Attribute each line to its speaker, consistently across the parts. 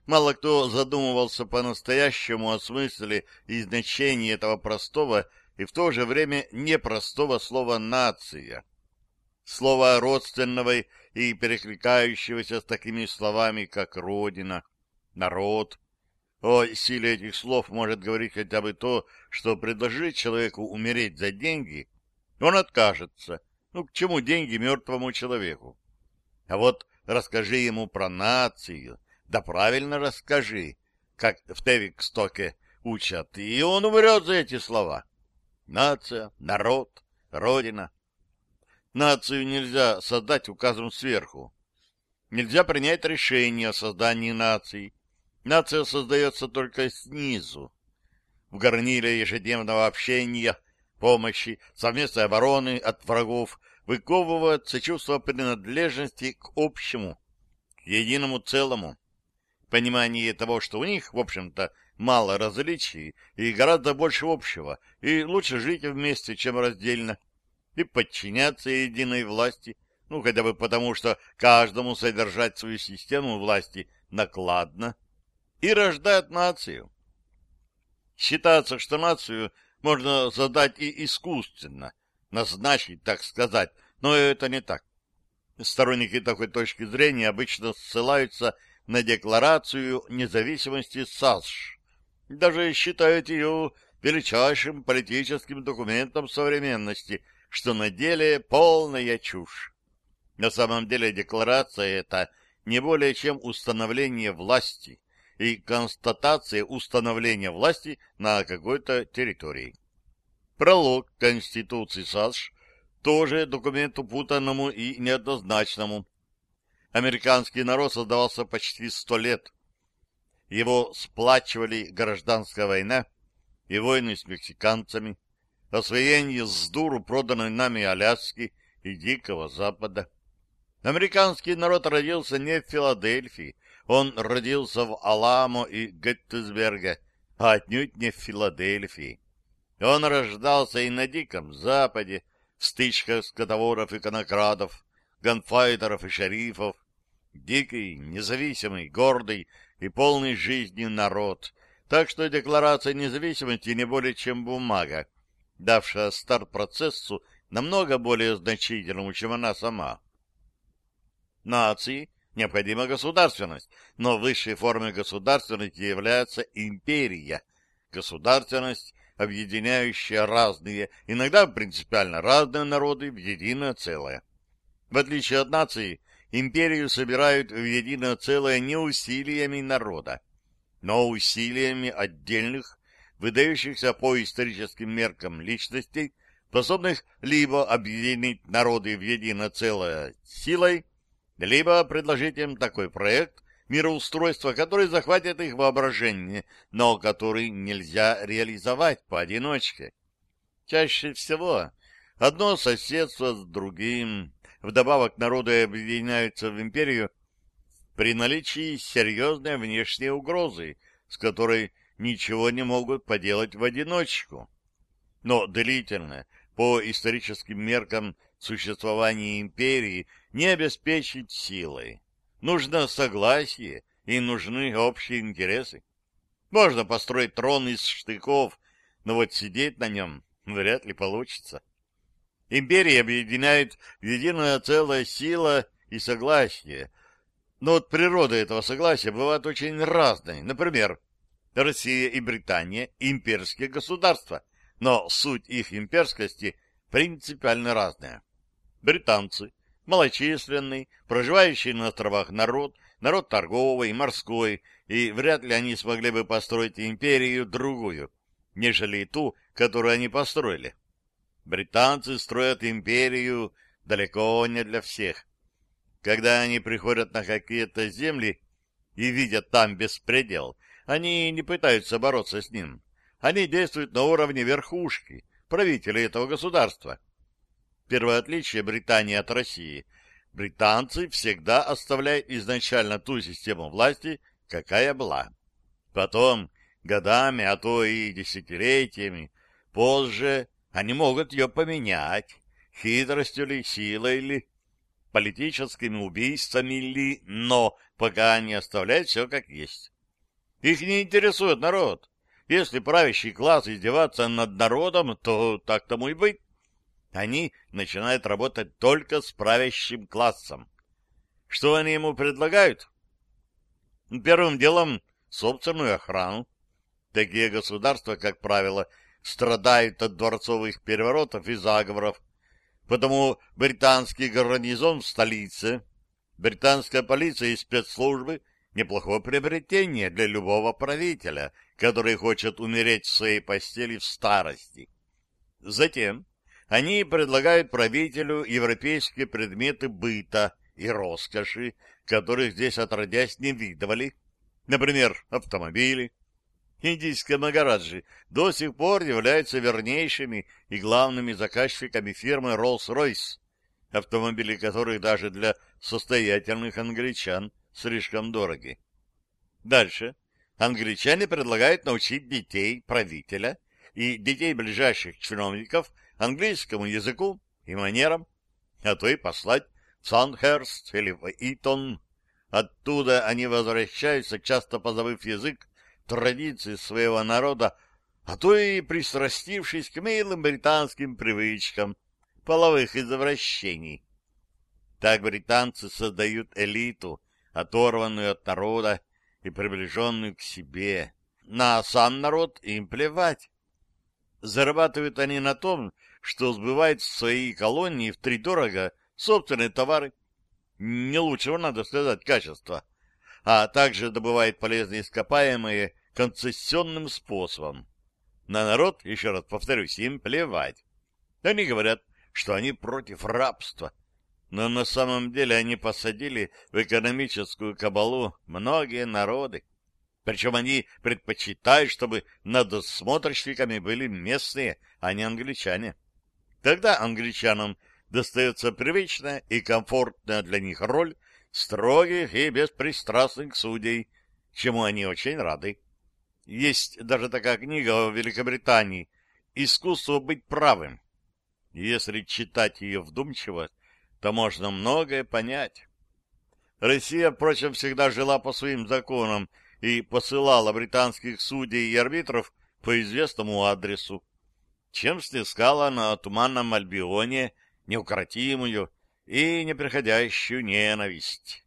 Speaker 1: Мало кто задумывался по-настоящему о смысле и значении этого простого и в то же время непростого слова «нация». Слова родственного и перекликающегося с такими словами, как «родина», «народ». О силе этих слов может говорить хотя бы то, что предложить человеку умереть за деньги, он откажется. Ну, к чему деньги мертвому человеку? А вот расскажи ему про нацию, да правильно расскажи, как в Тевикстоке учат, и он умрет за эти слова. Нация, народ, родина. Нацию нельзя создать указом сверху. Нельзя принять решение о создании нации. Нация создается только снизу. В горниле ежедневного общения, помощи, совместной обороны от врагов выковывается чувство принадлежности к общему, к единому целому. Понимание того, что у них, в общем-то, мало различий и гораздо больше общего, и лучше жить вместе, чем раздельно, и подчиняться единой власти, ну, хотя бы потому, что каждому содержать свою систему власти накладно, и рождает нацию. Считается, что нацию можно создать и искусственно, назначить, так сказать, но это не так. Сторонники такой точки зрения обычно ссылаются на Декларацию независимости САСШ, даже считают ее величайшим политическим документом современности, что на деле полная чушь. На самом деле декларация эта не более чем установление власти и констатация установления власти на какой-то территории. Пролог Конституции САСШ тоже документ упутанному и неоднозначному. Американский народ создавался почти 100 лет. Его сплачивали гражданская война и войны с мексиканцами, освоение с дуру проданной нами Аляски и Дикого Запада. Американский народ родился не в Филадельфии, он родился в Аламо и Геттисберге, а отнюдь не в Филадельфии. Он рождался и на Диком Западе, в стычках скотоворов и конокрадов, ганфайтеров и шерифов. Дикий, независимый, гордый и полный жизни народ. Так что Декларация независимости не более чем бумага, давшая старт процессу намного более значительному, чем она сама. Нации необходима государственность, но высшей формой государственности является империя, государственность, объединяющая разные, иногда принципиально разные народы в единое целое. В отличие от нации, империю собирают в единое целое не усилиями народа, но усилиями отдельных, выдающихся по историческим меркам личностей, способных либо объединить народы в единое целое силой, либо предложить им такой проект мироустройства, который захватит их воображение, но который нельзя реализовать поодиночке. Чаще всего одно соседство с другим, вдобавок народы объединяются в империю при наличии серьезной внешней угрозы, с которой ничего не могут поделать в одиночку. Но длительное, по историческим меркам, существование империи не обеспечить силой. Нужно согласие и нужны общие интересы. Можно построить трон из штыков, но вот сидеть на нем вряд ли получится. Империи объединяет в единое целое сила и согласие. Но вот природа этого согласия бывает очень разной. Например, Россия и Британия — имперские государства, но суть их имперскости принципиально разная. Британцы — малочисленный, проживающий на островах народ, народ торговый, морской, и вряд ли они смогли бы построить империю другую, нежели ту, которую они построили. Британцы строят империю далеко не для всех. Когда они приходят на какие-то земли и видят там беспредел, они не пытаются бороться с ним. Они действуют на уровне верхушки, правителей этого государства. Первое отличие Британии от России. Британцы всегда оставляют изначально ту систему власти, какая была. Потом, годами, а то и десятилетиями, позже они могут ее поменять, хитростью ли, силой ли, политическими убийствами ли, но пока они оставляют все как есть. Их не интересует народ. Если правящий класс издеваться над народом, то так тому и быть. Они начинают работать только с правящим классом. Что они ему предлагают? Первым делом собственную охрану. Такие государства, как правило, страдают от дворцовых переворотов и заговоров. Потому британский гарнизон в столице, британская полиция и спецслужбы — неплохое приобретение для любого правителя, который хочет умереть в своей постели в старости. Затем они предлагают правителю европейские предметы быта и роскоши, которых здесь отродясь не видывали. Например, автомобили. Индийские магараджи до сих пор являются вернейшими и главными заказчиками фирмы Rolls-Royce, автомобили которых даже для состоятельных англичан слишком дороги. Дальше. Англичане предлагают научить детей правителя и детей ближайших чиновников английскому языку и манерам, а то и послать в Сандхерст или в Итон. Оттуда они возвращаются, часто позабыв язык, традиции своего народа, а то и пристрастившись к милым британским привычкам половых извращений. Так британцы создают элиту, оторванную от народа и приближенную к себе. На сам народ им плевать. Зарабатывают они на том, что сбывают в свои колонии втридорого собственные товары, не лучшего, надо сказать, качества, а также добывают полезные ископаемые концессионным способом. На народ, еще раз повторюсь, им плевать. Они говорят, что они против рабства, но на самом деле они посадили в экономическую кабалу многие народы. Причем они предпочитают, чтобы надсмотрщиками были местные, а не англичане. Тогда англичанам достается привычная и комфортная для них роль строгих и беспристрастных судей, чему они очень рады. Есть даже такая книга в Великобритании «Искусство быть правым». Если читать ее вдумчиво, то можно многое понять. Россия, впрочем, всегда жила по своим законам и посылала британских судей и арбитров по известному адресу, чем снискала на Туманном Альбионе неукротимую и непреходящую ненависть.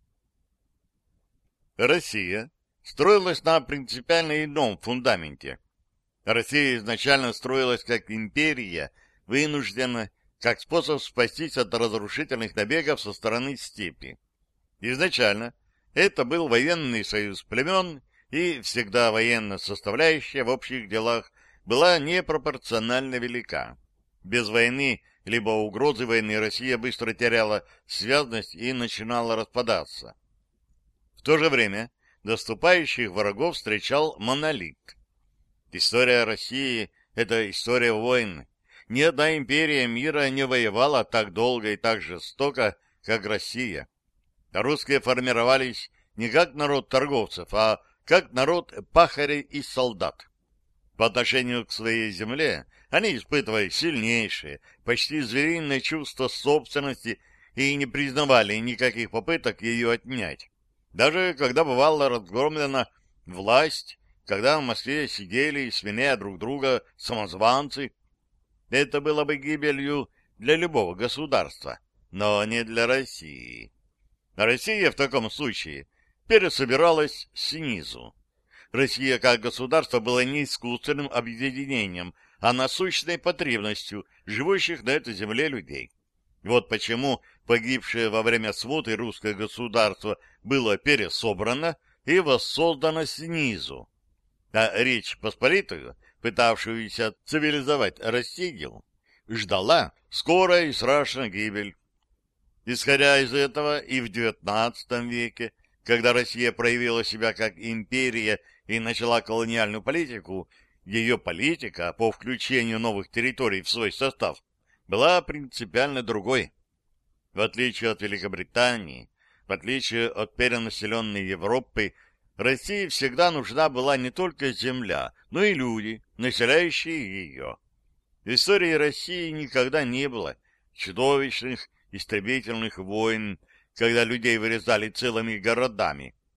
Speaker 1: Россия строилась на принципиально ином фундаменте. Россия изначально строилась как империя, вынуждена, как способ спастись от разрушительных набегов со стороны степи. Изначально это был военный союз племен, и всегда военная составляющая в общих делах была непропорционально велика. Без войны либо угрозы войны Россия быстро теряла связность и начинала распадаться. В то же время наступающих врагов встречал монолит. История России — это история войн. Ни одна империя мира не воевала так долго и так жестоко, как Россия. Русские формировались не как народ торговцев, а как народ пахарей и солдат. По отношению к своей земле они испытывали сильнейшее, почти звериное чувство собственности и не признавали никаких попыток ее отнять. Даже когда бывала разгромлена власть, когда в Москве сидели, сменяя друг друга, самозванцы, это было бы гибелью для любого государства, но не для России. Россия в таком случае пересобиралась снизу. Россия как государство была не искусственным объединением, а насущной потребностью живущих на этой земле людей. Вот почему погибшее во время смуты русское государство было пересобрано и воссоздано снизу. А Речь Посполитую, пытавшуюся цивилизовать Россию, ждала скорая и страшная гибель. Исходя из этого, и в XIX веке, когда Россия проявила себя как империя и начала колониальную политику, ее политика по включению новых территорий в свой состав была принципиально другой. В отличие от Великобритании, в отличие от перенаселенной Европы, России всегда нужна была не только земля, но и люди, населяющие ее. В истории России никогда не было чудовищных истребительных войн, когда людей вырезали целыми городами,